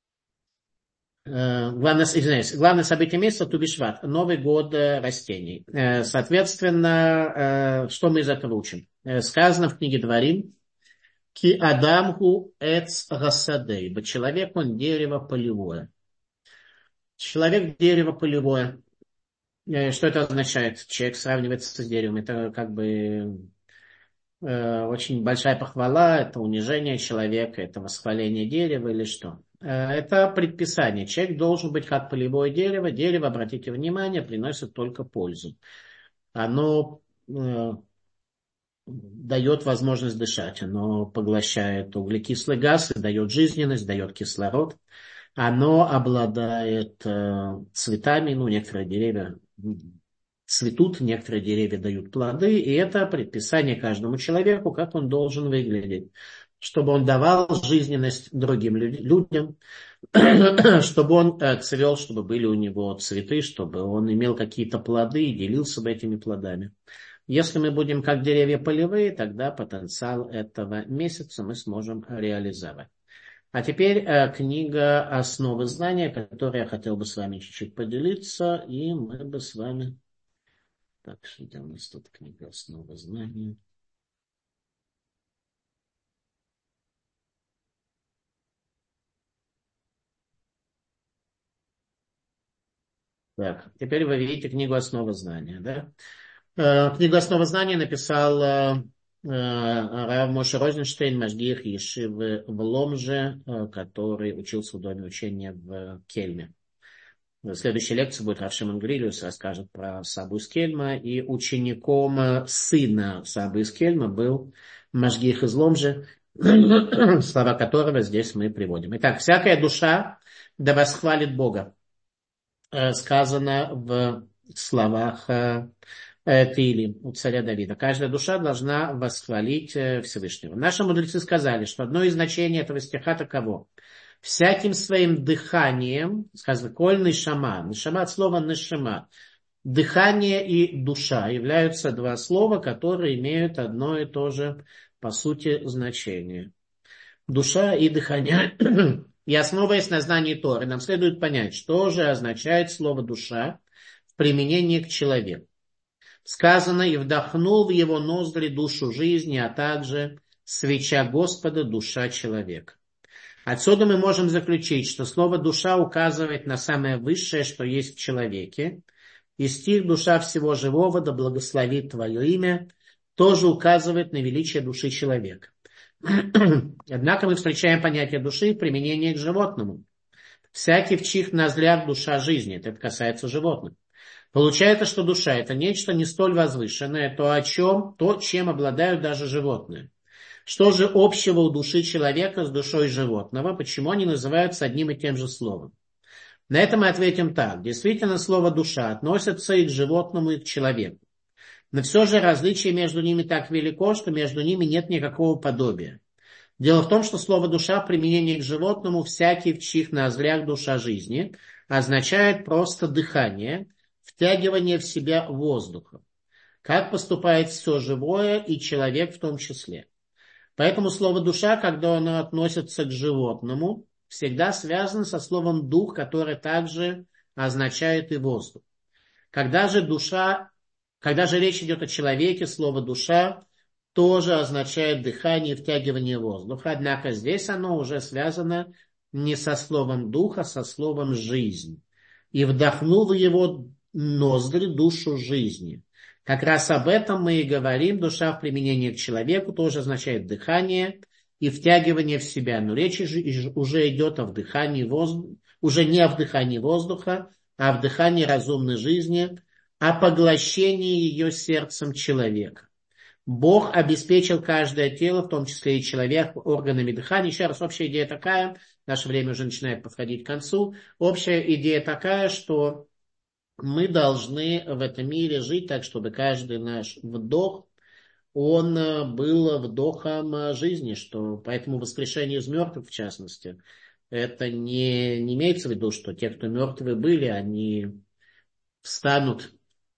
Speaker 1: главное, извиняюсь, главное событие месяца Тубишват, Новый год растений. Соответственно, что мы из этого учим? Сказано в книге Дворим: Ки адамху эц гасадей, бо человек он дерево полевое. Человек дерево полевое. Что это означает? Человек сравнивается с деревом. Это как бы э, очень большая похвала, это унижение человека, это восхваление дерева или что? Э, это предписание. Человек должен быть как полевое дерево. Дерево, обратите внимание, приносит только пользу. Оно э, дает возможность дышать. Оно поглощает углекислый газ и дает жизненность, дает кислород. Оно обладает э, цветами, ну, некоторые деревья цветут, некоторые деревья дают плоды, и это предписание каждому человеку, как он должен выглядеть, чтобы он давал жизненность другим людям, чтобы он э, цвел, чтобы были у него цветы, чтобы он имел какие-то плоды и делился бы этими плодами. Если мы будем как деревья полевые, тогда потенциал этого месяца мы сможем реализовать. А теперь э, книга «Основы знания», которой я хотел бы с вами чуть-чуть поделиться, и мы бы с вами... Так, что у нас тут книга «Основы знания». Так, теперь вы видите книгу «Основы знания», да? Э, книгу «Основы знания» написал э, Рав Моше Розенштейн, Машгиах Ешивы в Ломже, э, который учился в доме учения в Кельме. В следующей лекции будет Рав Шимон Грилиус, расскажет про Сабу из Кельма, и учеником сына Сабы из Кельма был Машгиах из Ломжи, слова которого здесь мы приводим. Итак, всякая душа да восхвалит Бога, сказано в словах Теилим у царя Давида. Каждая душа должна восхвалить Всевышнего. Наши мудрецы сказали, что одно из значений этого стиха таково: всяким своим дыханием, сказано, коль нишама, нишама от слова нишама, дыхание и душа являются два слова, которые имеют одно и то же, по сути, значение. Душа и дыхание. И основываясь на знании Торы, нам следует понять, что же означает слово душа в применении к человеку. Сказано: и вдохнул в его ноздри душу жизни, а также свеча Господа, душа человека. Отсюда мы можем заключить, что слово «душа» указывает на самое высшее, что есть в человеке. И стих «душа всего живого, да благословит твое имя» тоже указывает на величие души человека. Однако мы встречаем понятие души в применении к животному. Всякий, в чьих ноздрях душа жизни, это касается животных. Получается, что душа – это нечто не столь возвышенное, то, о чем, то, чем обладают даже животные. Что же общего у души человека с душой животного? Почему они называются одним и тем же словом? На это мы ответим так. Действительно, слово «душа» относится и к животному, и к человеку. Но все же различие между ними так велико, что между ними нет никакого подобия. Дело в том, что слово «душа» в применении к животному, всякий, в чьих ноздрях душа жизни, означает просто дыхание, втягивание в себя воздуха. Как поступает все живое и человек в том числе. Поэтому слово «душа», когда оно относится к животному, всегда связано со словом «дух», которое также означает и воздух. Когда же душа, когда же речь идет о человеке, слово «душа» тоже означает дыхание и втягивание воздуха. Однако здесь оно уже связано не со словом «дух», а со словом «жизнь». И вдохнул в его ноздри душу жизни. Как раз об этом мы и говорим. Душа в применении к человеку тоже означает дыхание и втягивание в себя. Но речь уже идет о вдыхании воздуха, уже не о вдыхании воздуха, а о вдыхании разумной жизни, о поглощении ее сердцем человека. Бог обеспечил каждое тело, в том числе и человек, органами дыхания. Еще раз, общая идея такая, наше время уже начинает подходить к концу. Общая идея такая, что мы должны в этом мире жить так, чтобы каждый наш вдох, он был вдохом жизни, что поэтому воскрешение из мертвых, в частности, это не, не имеется в виду, что те, кто мертвые были, они встанут.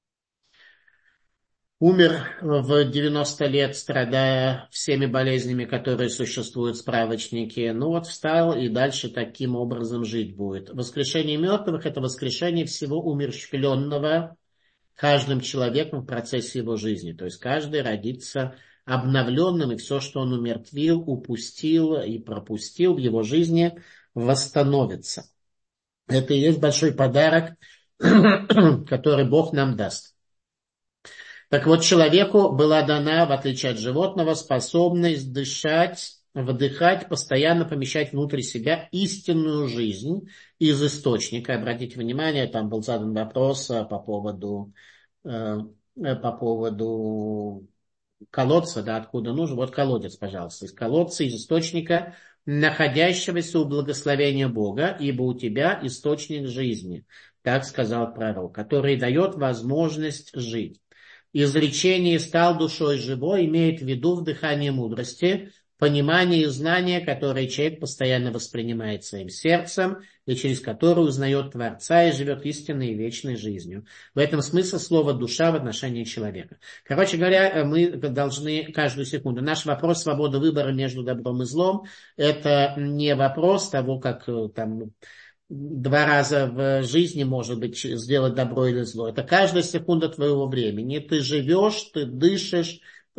Speaker 1: Умер в девяносто лет, страдая всеми болезнями, которые существуют в справочнике. Ну вот встал и дальше таким образом жить будет. Воскрешение мертвых – это воскрешение всего умерщвленного каждым человеком в процессе его жизни. То есть каждый родится обновленным, и все, что он умертвил, упустил и пропустил в его жизни, восстановится. Это и есть большой подарок, который Бог нам даст. Так вот, человеку была дана, в отличие от животного, способность дышать, вдыхать, постоянно помещать внутрь себя истинную жизнь из источника. Обратите внимание, там был задан вопрос по поводу, э, по поводу колодца, да, откуда нужен. Вот колодец, пожалуйста, из колодца, из источника, находящегося у благословения Бога, ибо у тебя источник жизни, так сказал пророк, который дает возможность жить. Изречение «стал душой живой» имеет в виду вдыхание мудрости, понимание и знание, которое человек постоянно воспринимает своим сердцем и через которое узнает Творца и живет истинной и вечной жизнью. В этом смысл слова «душа» в отношении человека. Короче говоря, мы должны каждую секунду. Наш вопрос свободы выбора между добром и злом – это не вопрос того, как там два раза в жизни, может быть, сделать добро или зло. Это каждая секунда твоего времени. Ты живешь, ты дышишь,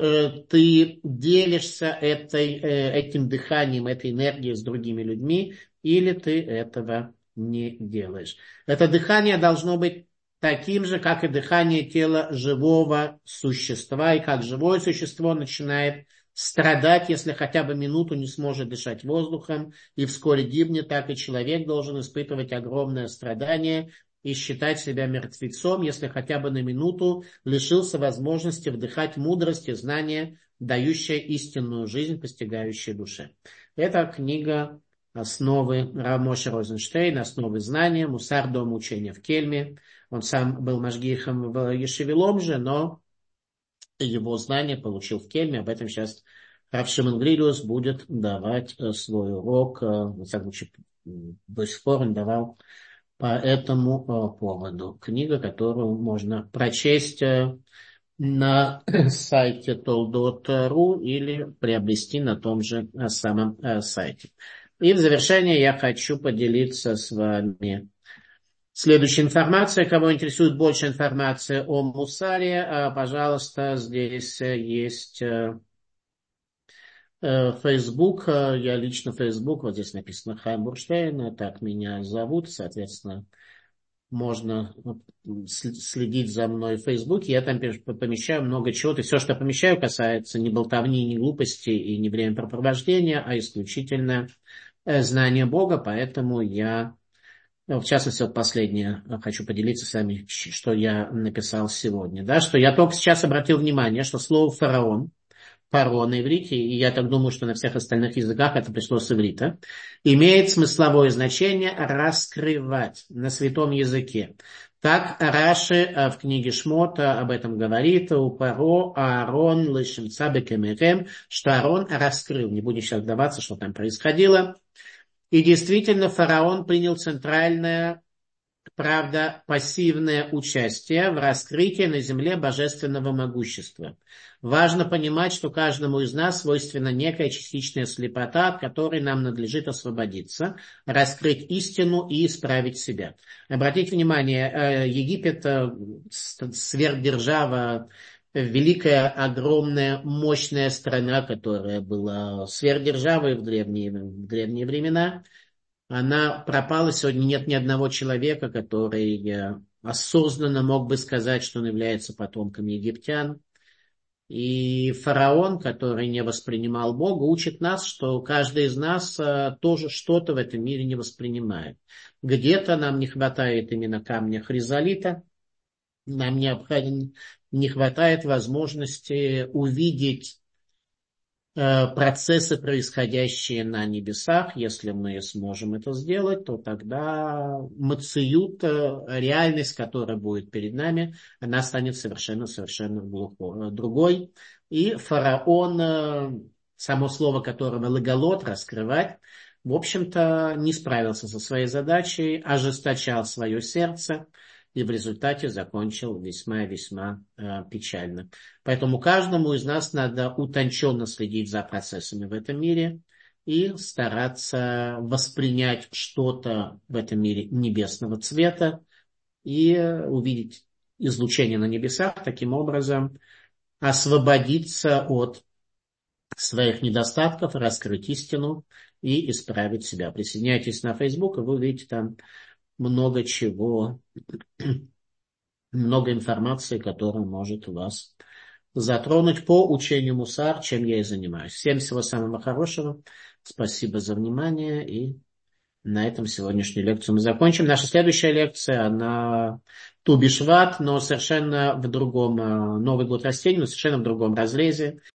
Speaker 1: ты делишься этой, этим дыханием, этой энергией с другими людьми, или ты этого не делаешь. Это дыхание должно быть таким же, как и дыхание тела живого существа, и как живое существо начинает страдать, если хотя бы минуту не сможет дышать воздухом и вскоре гибнет, так и человек должен испытывать огромное страдание и считать себя мертвецом, если хотя бы на минуту лишился возможности вдыхать мудрость и знания, дающая истинную жизнь, постигающая душе. Это книга «Основы» Рав Моше Розенштейн, «Основы знания», «Мусар. Дом учения в Кельме». Он сам был машгихом в Ешиве Ломже, но его знания получил в Кельме. Об этом сейчас Рав Шимон Грилиус будет давать свой урок. В всяком случае, до сих пор он давал по этому поводу. Книга, которую можно прочесть на сайте толдот точка ру или приобрести на том же самом сайте. И в завершение я хочу поделиться с вами следующей информацией. Кого интересует больше информации о Мусаре, пожалуйста, здесь есть Facebook. Я лично Facebook. Вот здесь написано Хайм Бурштейн. Так меня зовут. Соответственно, можно следить за мной в Фейсбуке. Я там помещаю много чего. И все, что помещаю, касается не болтовни, не глупости и не времяпрепровождения, а исключительно знания Бога. Поэтому я, в частности, вот последнее хочу поделиться с вами, что я написал сегодня. Да, что я только сейчас обратил внимание, что слово «фараон», паро на иврите, и я так думаю, что на всех остальных языках это пришло с иврита, имеет смысловое значение «раскрывать» на святом языке. Так Раши в книге Шмота об этом говорит: у паро Аарон лешемца бекемерем, что Аарон раскрыл. Не будем сейчас вдаваться, что там происходило. И действительно, фараон принял центральное, правда, пассивное участие в раскрытии на земле божественного могущества. Важно понимать, что каждому из нас свойственна некая частичная слепота, от которой нам надлежит освободиться, раскрыть истину и исправить себя. Обратите внимание, Египет, сверхдержава, великая, огромная, мощная страна, которая была сверхдержавой в древние, в древние времена, она пропала. Сегодня нет ни одного человека, который осознанно мог бы сказать, что он является потомком египтян. И фараон, который не воспринимал Бога, учит нас, что каждый из нас тоже что-то в этом мире не воспринимает. Где-то нам не хватает именно камня хризолита, нам необходимо, не хватает возможности увидеть процессы, происходящие на небесах. Если мы сможем это сделать, то тогда мациют, реальность, которая будет перед нами, она станет совершенно-совершенно другой. И фараон, само слово которого лагалот, раскрывать, в общем-то, не справился со своей задачей, ожесточал свое сердце, и в результате закончил весьма-весьма э, печально. Поэтому каждому из нас надо утонченно следить за процессами в этом мире и стараться воспринять что-то в этом мире небесного цвета и увидеть излучение на небесах, таким образом освободиться от своих недостатков, раскрыть истину и исправить себя. Присоединяйтесь на Facebook, и вы увидите там много чего, много информации, которая может вас затронуть по учению Мусар, чем я и занимаюсь. Всем всего самого хорошего. Спасибо за внимание. И на этом сегодняшнюю лекцию мы закончим. Наша следующая лекция, она Ту Бишват, но совершенно в другом, Новый год растений, но совершенно в другом разрезе.